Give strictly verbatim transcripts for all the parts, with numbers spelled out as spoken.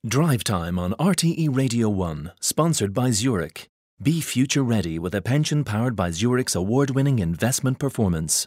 Drive Time on R T E Radio one, sponsored by Zurich. Be future ready with a pension powered by Zurich's award-winning investment performance.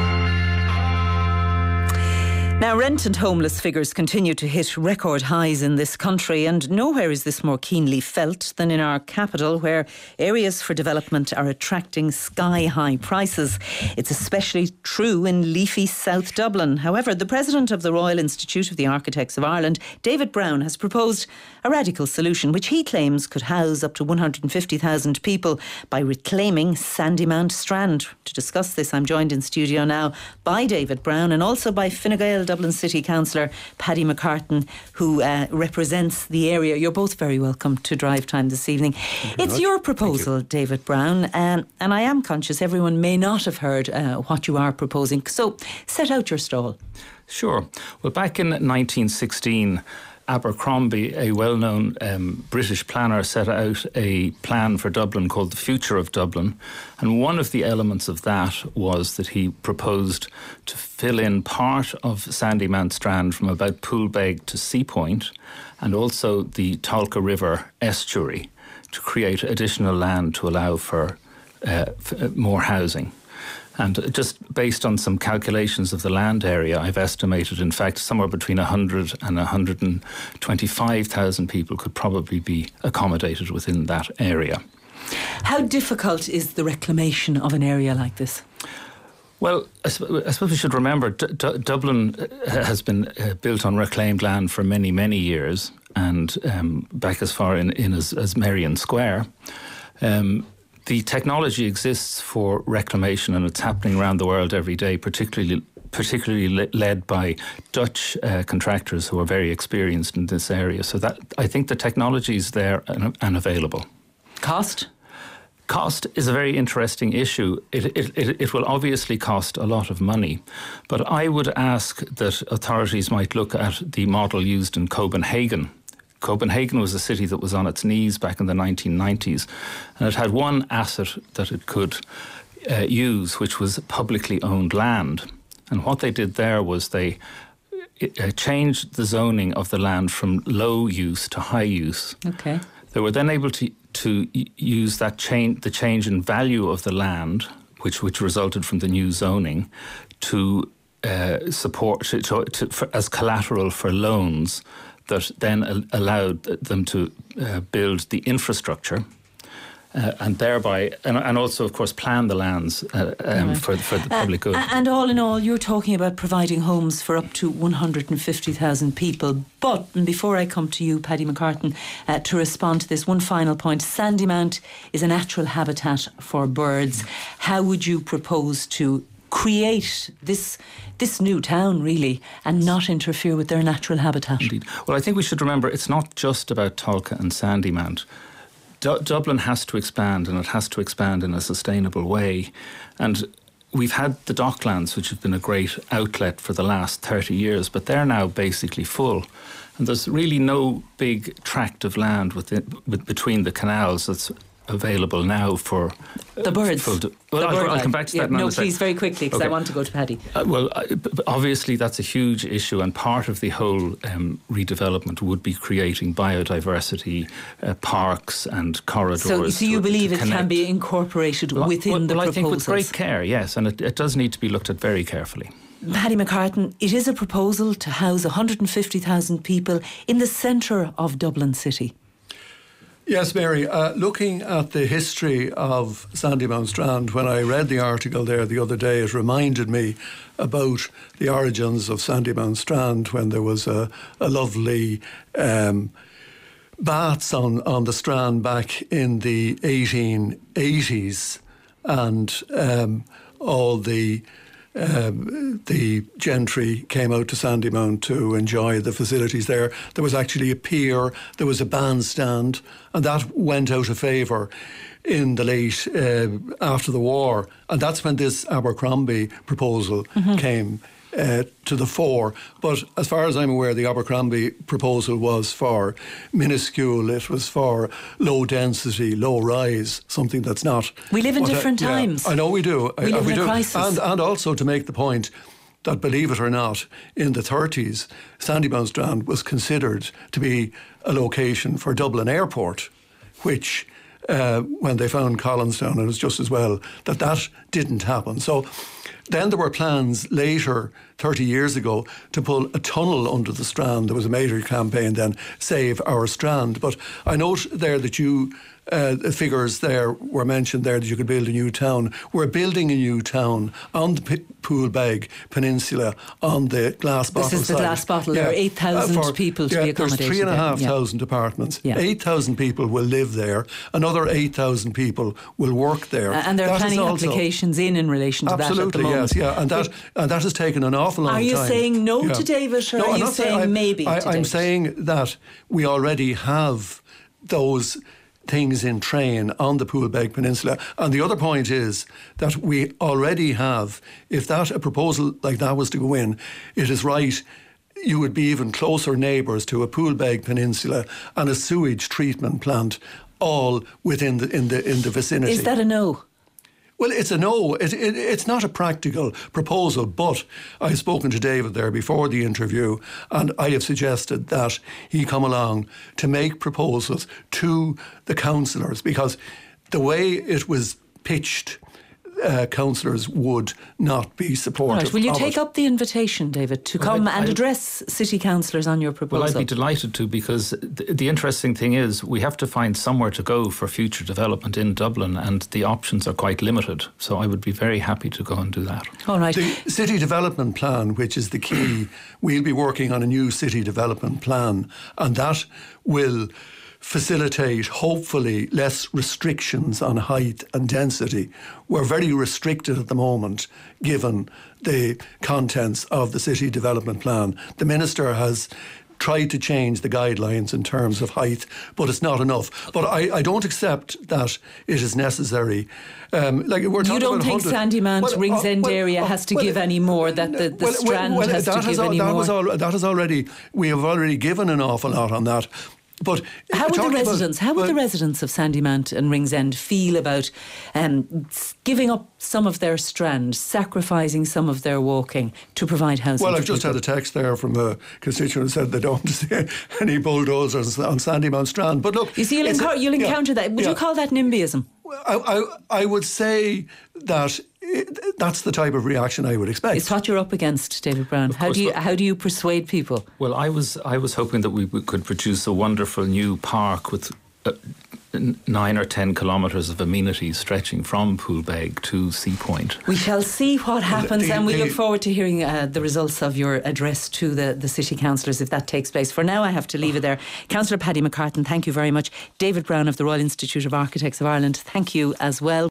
Now, rent and homeless figures continue to hit record highs in this country, and nowhere is this more keenly felt than in our capital, where areas for development are attracting sky-high prices. It's especially true in leafy South Dublin. However, the president of the Royal Institute of the Architects of Ireland, David Brown, has proposed a radical solution which he claims could house up to one hundred fifty thousand people by reclaiming Sandymount Strand. To discuss this, I'm joined in studio now by David Brown and also by Fine Gael Dublin City Councillor Paddy McCartan, who uh, represents the area. You're both very welcome to Drive Time this evening. It's your proposal, you. David Brown, um, and I am conscious everyone may not have heard uh, what you are proposing. So set out your stall. Sure. Well, back in nineteen sixteen, Abercrombie, a well-known um, British planner, set out a plan for Dublin called the Future of Dublin. And one of the elements of that was that he proposed to fill in part of Sandymount Strand from about Poolbeg to Seapoint, and also the Tolka River estuary, to create additional land to allow for, uh, for more housing. And just based on some calculations of the land area, I've estimated, in fact, somewhere between one hundred and one hundred twenty-five thousand people could probably be accommodated within that area. How difficult is the reclamation of an area like this? Well, I, sp- I suppose we should remember D- D- Dublin has been uh, built on reclaimed land for many, many years, and um, back as far in, in as, as Merrion Square. Um, The technology exists for reclamation, and it's happening around the world every day, particularly particularly le- led by Dutch uh, contractors who are very experienced in this area. So that I think the technology is there and, and available. Cost? Cost is a very interesting issue. It, it, it, it will obviously cost a lot of money, but I would ask that authorities might look at the model used in Copenhagen. Copenhagen was a city that was on its knees back in the nineteen nineties, and it had one asset that it could uh, use, which was publicly owned land. And what they did there was they uh, changed the zoning of the land from low use to high use. Okay. They were then able to to use that change, the change in value of the land, which which resulted from the new zoning, to uh, support to, to, to, for, as collateral for loans that then allowed them to uh, build the infrastructure uh, and thereby, and, and also, of course, plan the lands uh, um, right. for, for the public uh, good. And all in all, you're talking about providing homes for up to one hundred fifty thousand people. But and before I come to you, Paddy McCartan, uh, to respond to this, one final point. Sandymount is a natural habitat for birds. How would you propose to create this this new town, really, and not interfere with their natural habitat? Indeed. Well, I think we should remember it's not just about Tolka and Sandymount. Du- Dublin has to expand, and it has to expand in a sustainable way. And we've had the Docklands, which have been a great outlet for the last thirty years, but they're now basically full. And there's really no big tract of land within, with, between the canals that's available now for uh, the birds. Full de- well, the I'll, bird I'll come back to yeah, that. No, please, very quickly, because okay. I want to go to Paddy. Uh, well, I, obviously that's a huge issue, and part of the whole um, redevelopment would be creating biodiversity, uh, parks and corridors. So, so you to, believe to it connect. can be incorporated well, within well, the well, proposals? I think with great care, yes, and it, it does need to be looked at very carefully. Paddy McCartan, it is a proposal to house one hundred fifty thousand people in the centre of Dublin City. Yes, Mary, uh, looking at the history of Sandymount Strand, when I read the article there the other day, it reminded me about the origins of Sandymount Strand, when there was a, a lovely um, baths on, on the Strand back in the eighteen eighties, and um, all the Um, the gentry came out to Sandymount to enjoy the facilities there. There was actually a pier, there was a bandstand, and that went out of favour in the late, uh, after the war. And that's when this Abercrombie proposal mm-hmm. came uh, to the fore. But as far as I'm aware, the Abercrombie proposal was for minuscule, it was for low density, low rise, something that's not. We live in different I, times. Yeah, I know we do. We I, live we in a do. crisis. And, and also to make the point that, believe it or not, in the thirties, Sandyboundstrand was considered to be a location for Dublin Airport, which, uh, when they found Collinstown, it was just as well that that didn't happen. So then there were plans later, thirty years ago, to pull a tunnel under the Strand. There was a major campaign then, Save Our Strand. But I note there that you, uh, the figures there were mentioned there that you could build a new town. We're building a new town on the P- Poolbeg Peninsula on the glass bottle side. This is the side. glass bottle. Yeah. There are eight thousand uh, for, people to yeah, be accommodated. There's three and a half there. thousand yeah. apartments. Yeah. eight thousand people will live there. Another eight thousand people will work there. Uh, and there are that planning also, applications in in relation to absolutely, that at the moment. Yes, yeah, and that and that has taken an awful long Are time. you saying no yeah. to David, or no, are I'm you not saying I'm, maybe I, to I'm David? saying that we already have those things in train on the Poolbeg Peninsula. And the other point is that we already have, if that a proposal like that was to go in, it is right, you would be even closer neighbours to a Poolbeg Peninsula and a sewage treatment plant all within the in the in the vicinity. Is that a no? Well, it's a no. It, it, it's not a practical proposal, but I've spoken to David there before the interview, and I have suggested that he come along to make proposals to the councillors, because the way it was pitched, uh, councillors would not be supportive. Right. Will you of take it. up the invitation, David, to Well, come I- and I- address city councillors on your proposal? Well, I'd be delighted to, because the, the interesting thing is we have to find somewhere to go for future development in Dublin, and the options are quite limited. So I would be very happy to go and do that. All right. The city development plan, which is the key, we'll be working on a new city development plan, and that will facilitate, hopefully, less restrictions on height and density. We're very restricted at the moment, given the contents of the city development plan. The Minister has tried to change the guidelines in terms of height, but it's not enough. But I, I don't accept that it is necessary. Um, like we're You don't think Sandymount, well, Ringsend uh, well, area uh, has to well, give any more, that the, the well, Strand well, well, has to that give al- any that more? Was al- that is already, we have already given an awful lot on that. But how would the talking about- residents? How would well, the residents of Sandymount and Ringsend feel about um, giving up some of their Strand, sacrificing some of their walking to provide housing? Well, for I've just people? had a text there from a constituent who said they don't see any bulldozers on Sandymount Strand. But look, You see, you'll, it's a- enco- you'll yeah, encounter that. Would yeah. you call that NIMBYism? I, I, I would say that it, that's the type of reaction I would expect. It's what you're up against, David Brown. How course, do you but- how do you persuade people? Well, I was I was hoping that we, we could produce a wonderful new park with uh, n- nine or ten kilometres of amenities stretching from Poolbeg to Sea Point. We shall see what happens, the- and we the- look forward to hearing uh, the results of your address to the, the city councillors if that takes place. For now, I have to leave it there. Councillor Paddy McCartan, thank you very much. David Brown of the Royal Institute of Architects of Ireland, thank you as well.